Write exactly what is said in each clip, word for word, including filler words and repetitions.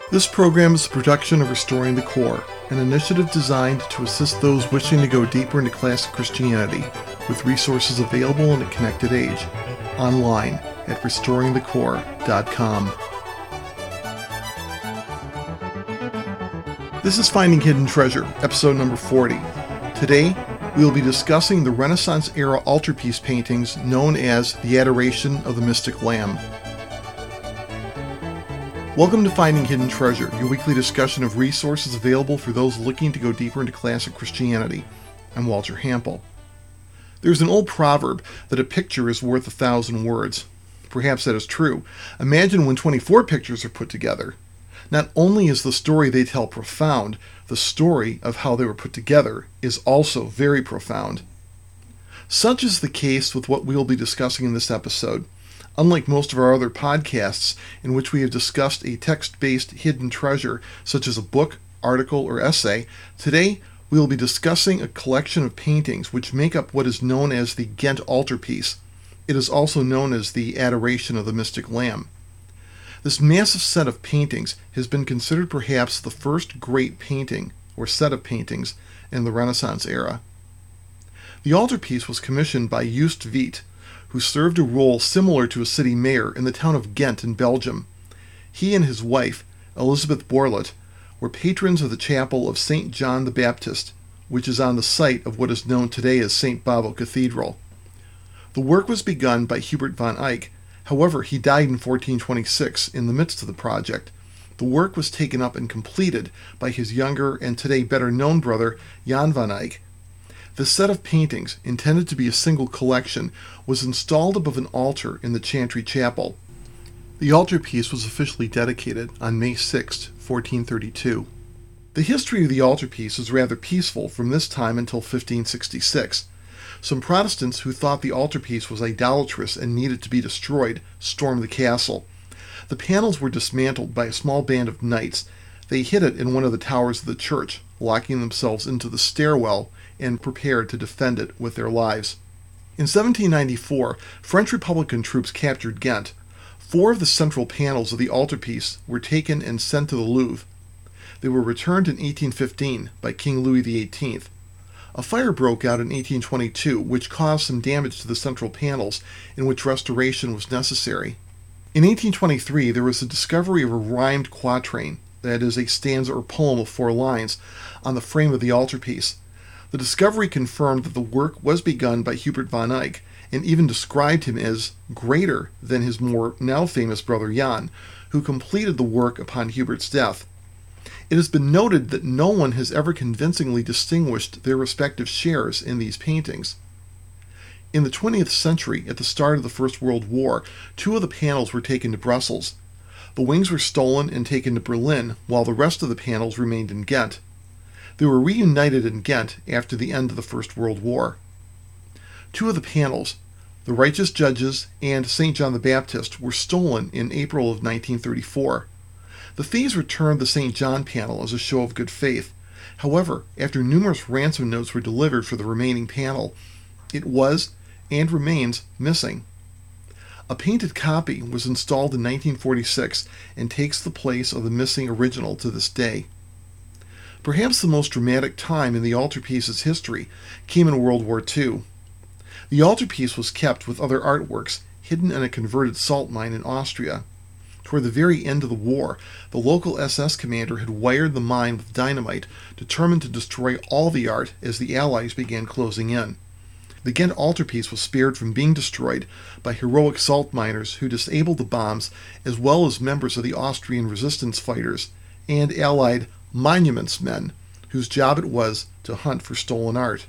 This program is a production of Restoring the Core, an initiative designed to assist those wishing to go deeper into classic Christianity, with resources available in a connected age, online at restoring the core dot com. This is Finding Hidden Treasure, episode number forty. Today, we will be discussing the Renaissance-era altarpiece paintings known as the Adoration of the Mystic Lamb. Welcome to Finding Hidden Treasure, your weekly discussion of resources available for those looking to go deeper into classic Christianity. I'm Walter Hampel. There's an old proverb that a picture is worth a thousand words. Perhaps that is true. Imagine when twenty-four pictures are put together. Not only is the story they tell profound, the story of how they were put together is also very profound. Such is the case with what we will be discussing in this episode. Unlike most of our other podcasts in which we have discussed a text-based hidden treasure, such as a book, article, or essay, today we will be discussing a collection of paintings which make up what is known as the Ghent altarpiece. It is also known as the Adoration of the Mystic Lamb. This massive set of paintings has been considered perhaps the first great painting, or set of paintings, in the Renaissance era. The altarpiece was commissioned by Joost Veit, who served a role similar to a city mayor in the town of Ghent in Belgium. He and his wife, Elisabeth Borlet, were patrons of the chapel of Saint John the Baptist, which is on the site of what is known today as Saint Bavo Cathedral. The work was begun by Hubert van Eyck. However, he died in fourteen twenty-six in the midst of the project. The work was taken up and completed by his younger and today better known brother, Jan van Eyck. The set of paintings, intended to be a single collection, was installed above an altar in the Chantry Chapel. The altarpiece was officially dedicated on May sixth, fourteen thirty-two. The history of the altarpiece is rather peaceful from this time until fifteen sixty-six. Some Protestants who thought the altarpiece was idolatrous and needed to be destroyed stormed the castle. The panels were dismantled by a small band of knights. They hid it in one of the towers of the church, locking themselves into the stairwell and prepared to defend it with their lives. In seventeen ninety-four, French Republican troops captured Ghent. Four of the central panels of the altarpiece were taken and sent to the Louvre. They were returned in eighteen fifteen by King Louis the eighteenth. A fire broke out in eighteen twenty-two, which caused some damage to the central panels, in which restoration was necessary. In eighteen twenty-three, there was the discovery of a rhymed quatrain, that is, a stanza or poem of four lines, on the frame of the altarpiece. The discovery confirmed that the work was begun by Hubert van Eyck, and even described him as greater than his more now famous brother Jan, who completed the work upon Hubert's death. It has been noted that no one has ever convincingly distinguished their respective shares in these paintings. In the twentieth century, at the start of the First World War, two of the panels were taken to Brussels. The wings were stolen and taken to Berlin, while the rest of the panels remained in Ghent. They were reunited in Ghent after the end of the First World War. Two of the panels, the Righteous Judges and Saint John the Baptist, were stolen in April of nineteen thirty-four. The thieves returned the Saint John panel as a show of good faith. However, after numerous ransom notes were delivered for the remaining panel, it was, and remains, missing. A painted copy was installed in nineteen forty-six and takes the place of the missing original to this day. Perhaps the most dramatic time in the altarpiece's history came in World War Two. The altarpiece was kept with other artworks hidden in a converted salt mine in Austria. Toward the very end of the war, the local S S commander had wired the mine with dynamite, determined to destroy all the art as the Allies began closing in. The Ghent altarpiece was spared from being destroyed by heroic salt miners who disabled the bombs, as well as members of the Austrian resistance fighters and Allied monuments men, whose job it was to hunt for stolen art.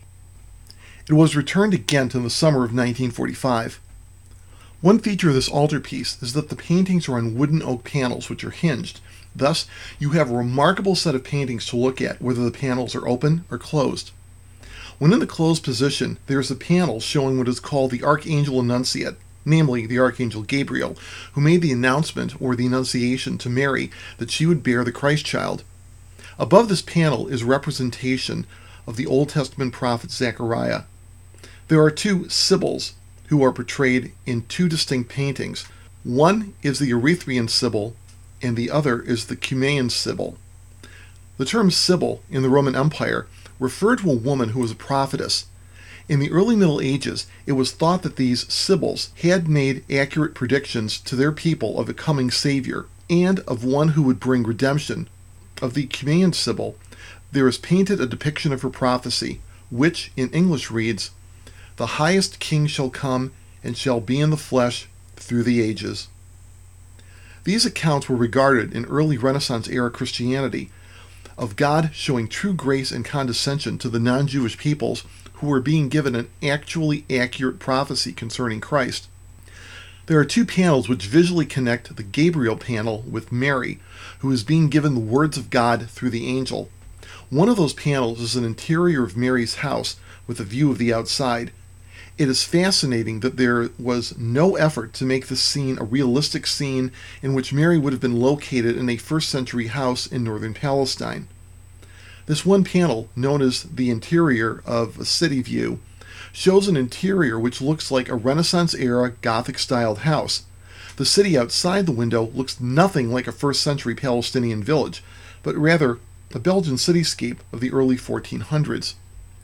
It was returned to Ghent in the summer of nineteen forty-five. One feature of this altarpiece is that the paintings are on wooden oak panels which are hinged. Thus, you have a remarkable set of paintings to look at, whether the panels are open or closed. When in the closed position, there is a panel showing what is called the Archangel Annunciate, namely the Archangel Gabriel, who made the announcement or the annunciation to Mary that she would bear the Christ child. Above this panel is representation of the Old Testament prophet Zechariah. There are two Sibyls who are portrayed in two distinct paintings. One is the Erythraean Sibyl, and the other is the Cumaean Sibyl. The term Sibyl in the Roman Empire referred to a woman who was a prophetess. In the early Middle Ages, it was thought that these Sibyls had made accurate predictions to their people of a coming Savior and of one who would bring redemption. Of the Cumaean Sibyl, there is painted a depiction of her prophecy, which in English reads, "The highest king shall come and shall be in the flesh through the ages." These accounts were regarded in early Renaissance-era Christianity of God showing true grace and condescension to the non-Jewish peoples who were being given an actually accurate prophecy concerning Christ. There are two panels which visually connect the Gabriel panel with Mary, who is being given the words of God through the angel. One of those panels is an interior of Mary's house with a view of the outside. It is fascinating that there was no effort to make this scene a realistic scene in which Mary would have been located in a first century house in northern Palestine. This one panel, known as the interior of a city view, shows an interior which looks like a Renaissance-era Gothic-styled house. The city outside the window looks nothing like a first century Palestinian village, but rather a Belgian cityscape of the early fourteen hundreds.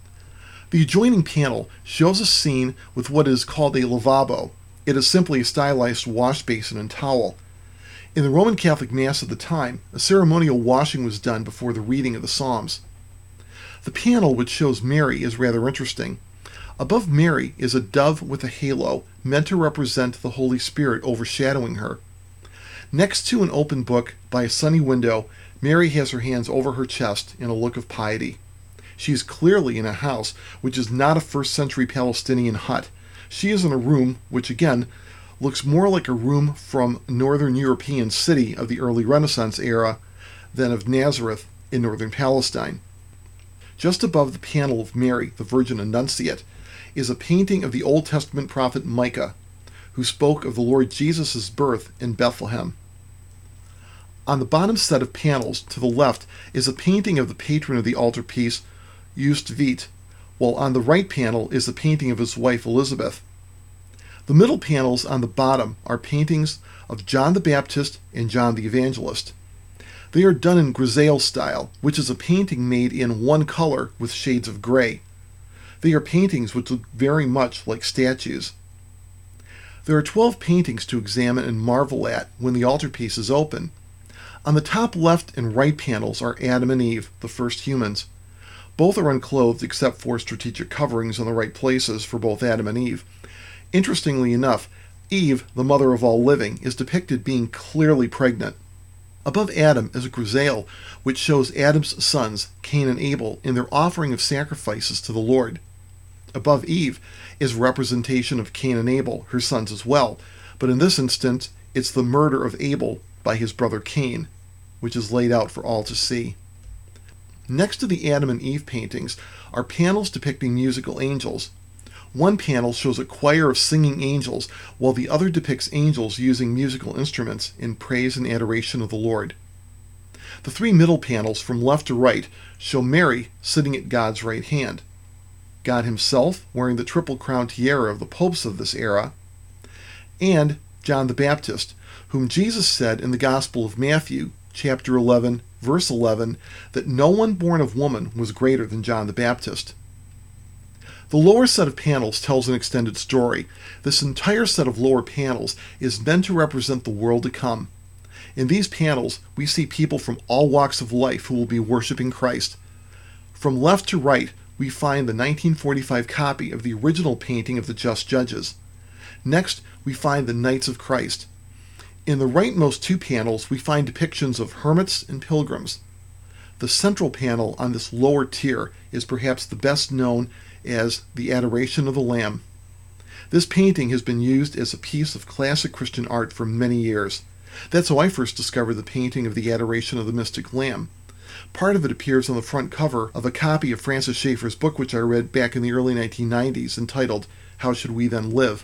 The adjoining panel shows a scene with what is called a lavabo. It is simply a stylized wash basin and towel. In the Roman Catholic Mass of the time, a ceremonial washing was done before the reading of the Psalms. The panel which shows Mary is rather interesting. Above Mary is a dove with a halo, meant to represent the Holy Spirit overshadowing her. Next to an open book by a sunny window, Mary has her hands over her chest in a look of piety. She is clearly in a house which is not a first century Palestinian hut. She is in a room which, again, looks more like a room from a northern European city of the early Renaissance era than of Nazareth in northern Palestine. Just above the panel of Mary, the Virgin Annunciate, is a painting of the Old Testament prophet Micah, who spoke of the Lord Jesus' birth in Bethlehem. On the bottom set of panels to the left is a painting of the patron of the altarpiece, Just Vit, while on the right panel is a painting of his wife Elizabeth. The middle panels on the bottom are paintings of John the Baptist and John the Evangelist. They are done in grisaille style, which is a painting made in one color with shades of gray. They are paintings which look very much like statues. There are twelve paintings to examine and marvel at when the altarpiece is open. On the top left and right panels are Adam and Eve, the first humans. Both are unclothed except for strategic coverings in the right places for both Adam and Eve. Interestingly enough, Eve, the mother of all living, is depicted being clearly pregnant. Above Adam is a grisaille which shows Adam's sons, Cain and Abel, in their offering of sacrifices to the Lord. Above Eve is a representation of Cain and Abel, her sons as well, but in this instance it's the murder of Abel by his brother Cain, which is laid out for all to see. Next to the Adam and Eve paintings are panels depicting musical angels. One panel shows a choir of singing angels, while the other depicts angels using musical instruments in praise and adoration of the Lord. The three middle panels from left to right show Mary sitting at God's right hand, God himself wearing the triple crown tiara of the popes of this era, and John the Baptist, whom Jesus said in the Gospel of Matthew, chapter eleven, verse eleven, that no one born of woman was greater than John the Baptist. The lower set of panels tells an extended story. This entire set of lower panels is meant to represent the world to come. In these panels, we see people from all walks of life who will be worshiping Christ. From left to right, we find the nineteen forty-five copy of the original painting of the Just Judges. Next, we find the Knights of Christ. In the rightmost two panels, we find depictions of hermits and pilgrims. The central panel on this lower tier is perhaps the best known as the Adoration of the Lamb. This painting has been used as a piece of classic Christian art for many years. That's how I first discovered the painting of the Adoration of the Mystic Lamb. Part of it appears on the front cover of a copy of Francis Schaeffer's book, which I read back in the early nineteen nineties, entitled How Should We Then Live?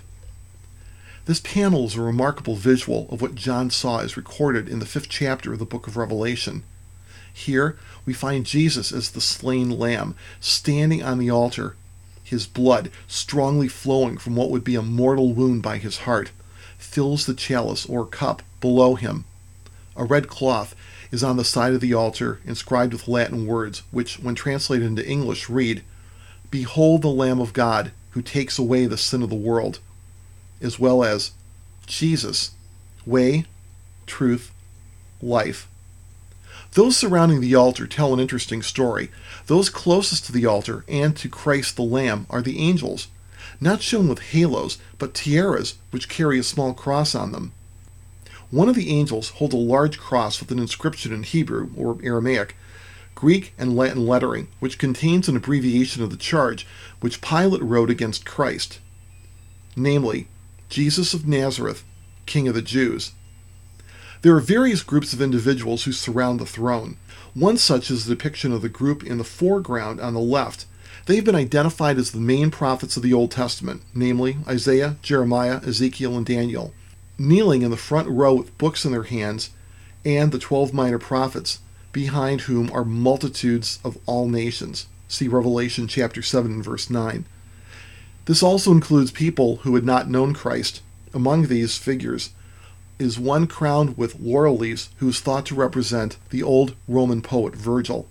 This panel is a remarkable visual of what John saw as recorded in the fifth chapter of the book of Revelation. Here, we find Jesus as the slain lamb, standing on the altar, his blood, strongly flowing from what would be a mortal wound by his heart, fills the chalice or cup below him. A red cloth is on the side of the altar inscribed with Latin words, which, when translated into English, read, "Behold the Lamb of God, who takes away the sin of the world," as well as, "Jesus, way, truth, life." Those surrounding the altar tell an interesting story. Those closest to the altar and to Christ the Lamb are the angels, not shown with halos, but tiaras which carry a small cross on them. One of the angels holds a large cross with an inscription in Hebrew or Aramaic, Greek, and Latin lettering, which contains an abbreviation of the charge which Pilate wrote against Christ, namely, Jesus of Nazareth, King of the Jews. There are various groups of individuals who surround the throne. One such is the depiction of the group in the foreground on the left. They have been identified as the main prophets of the Old Testament, namely Isaiah, Jeremiah, Ezekiel, and Daniel, kneeling in the front row with books in their hands, and the twelve minor prophets, behind whom are multitudes of all nations. See Revelation chapter seven and verse nine. This also includes people who had not known Christ. Among these figures is one crowned with laurel leaves who is thought to represent the old Roman poet Virgil.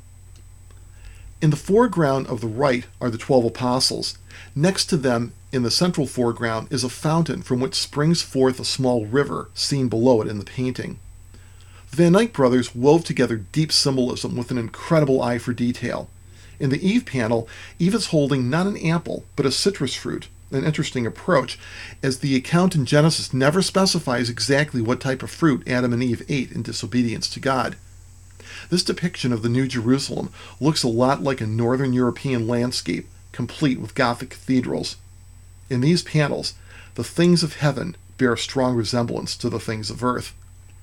In the foreground of the right are the twelve apostles. Next to them, in the central foreground, is a fountain from which springs forth a small river, seen below it in the painting. The Van Eyck brothers wove together deep symbolism with an incredible eye for detail. In the Eve panel, Eve is holding not an apple, but a citrus fruit, an interesting approach, as the account in Genesis never specifies exactly what type of fruit Adam and Eve ate in disobedience to God. This depiction of the New Jerusalem looks a lot like a Northern European landscape, complete with Gothic cathedrals. In these panels, the things of heaven bear a strong resemblance to the things of earth.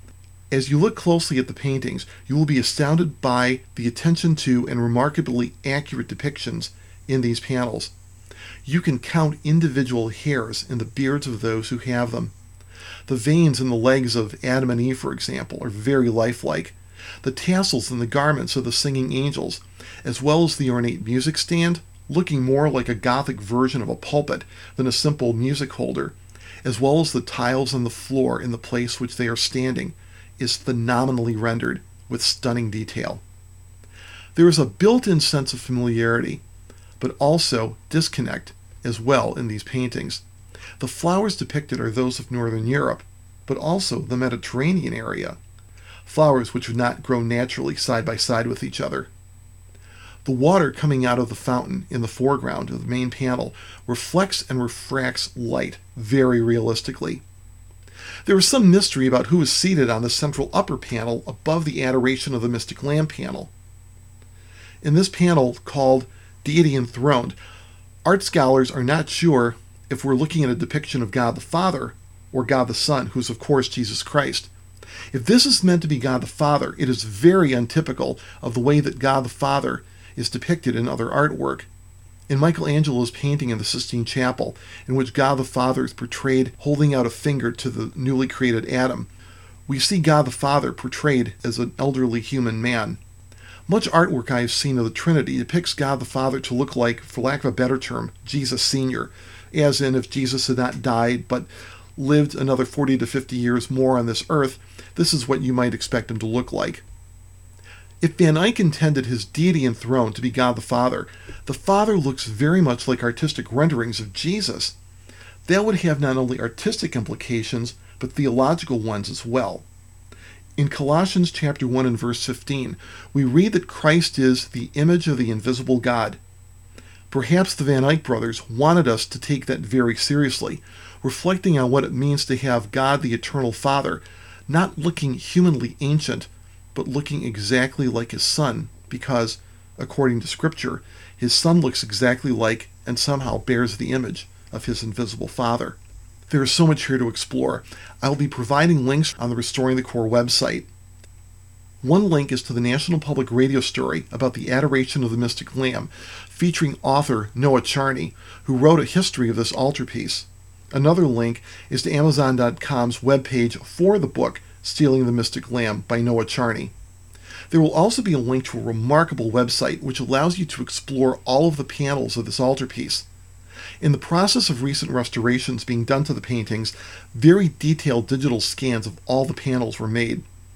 As you look closely at the paintings, you will be astounded by the attention to and remarkably accurate depictions in these panels. You can count individual hairs in the beards of those who have them. The veins in the legs of Adam and Eve, for example, are very lifelike. The tassels in the garments of the singing angels, as well as the ornate music stand, looking more like a Gothic version of a pulpit than a simple music holder, as well as the tiles on the floor in the place which they are standing, is phenomenally rendered with stunning detail. There is a built-in sense of familiarity, but also disconnect as well in these paintings. The flowers depicted are those of Northern Europe, but also the Mediterranean area, flowers which would not grow naturally side by side with each other. The water coming out of the fountain in the foreground of the main panel reflects and refracts light very realistically. There is some mystery about who is seated on the central upper panel above the Adoration of the Mystic Lamb panel. In this panel, called Deity Enthroned, art scholars are not sure if we're looking at a depiction of God the Father or God the Son, who's of course Jesus Christ. If this is meant to be God the Father, it is very untypical of the way that God the Father is depicted in other artwork. In Michelangelo's painting in the Sistine Chapel, in which God the Father is portrayed holding out a finger to the newly created Adam, we see God the Father portrayed as an elderly human man. Much artwork I have seen of the Trinity depicts God the Father to look like, for lack of a better term, Jesus Senior, as in if Jesus had not died but lived another forty to fifty years more on this earth, this is what you might expect him to look like. If Van Eyck intended his deity enthroned to be God the Father, the Father looks very much like artistic renderings of Jesus. That would have not only artistic implications, but theological ones as well. In Colossians chapter one and verse fifteen, we read that Christ is the image of the invisible God. Perhaps the Van Eyck brothers wanted us to take that very seriously, reflecting on what it means to have God the Eternal Father, not looking humanly ancient, but looking exactly like his Son, because, according to Scripture, his Son looks exactly like and somehow bears the image of his invisible Father. There is so much here to explore. I will be providing links on the Restoring the Core website. One link is to the National Public Radio story about the Adoration of the Mystic Lamb, featuring author Noah Charney, who wrote a history of this altarpiece. Another link is to Amazon dot com's webpage for the book Stealing the Mystic Lamb by Noah Charney. There will also be a link to a remarkable website which allows you to explore all of the panels of this altarpiece. In the process of recent restorations being done to the paintings, very detailed digital scans of all the panels were made.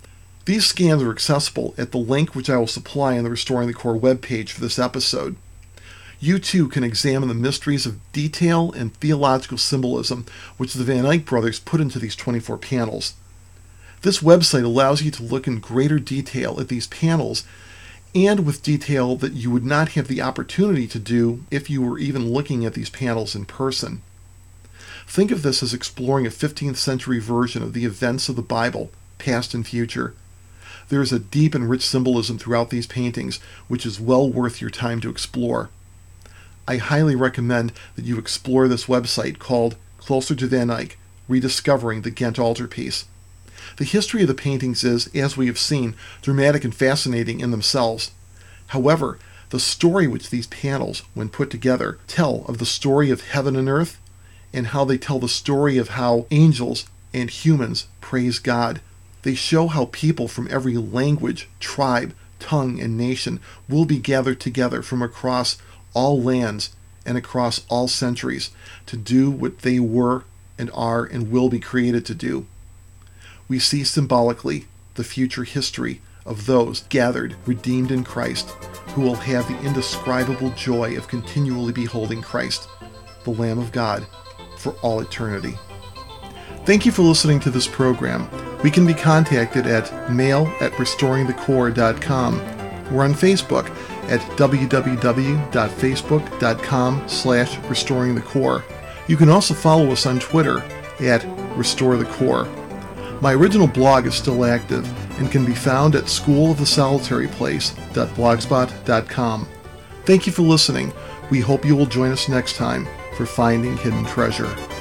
These scans are accessible at the link which I will supply on the Restoring the Core webpage for this episode. You too can examine the mysteries of detail and theological symbolism which the Van Eyck brothers put into these twenty-four panels. This website allows you to look in greater detail at these panels, and with detail that you would not have the opportunity to do if you were even looking at these panels in person. Think of this as exploring a fifteenth century version of the events of the Bible, past and future. There is a deep and rich symbolism throughout these paintings, which is well worth your time to explore. I highly recommend that you explore this website called Closer to Van Eyck, Rediscovering the Ghent Altarpiece. The history of the paintings is, as we have seen, dramatic and fascinating in themselves. However, the story which these panels, when put together, tell of the story of heaven and earth, and how they tell the story of how angels and humans praise God. They show how people from every language, tribe, tongue, and nation will be gathered together from across all lands and across all centuries to do what they were and are and will be created to do. We see symbolically the future history of those gathered, redeemed in Christ, who will have the indescribable joy of continually beholding Christ, the Lamb of God, for all eternity. Thank you for listening to this program. We can be contacted at mail at restoring the core dot com. We're on Facebook at w w w dot facebook dot com slash restoring the core. You can also follow us on Twitter at Restore the Core. My original blog is still active and can be found at school of the solitary place dot blogspot dot com. Thank you for listening. We hope you will join us next time for Finding Hidden Treasure.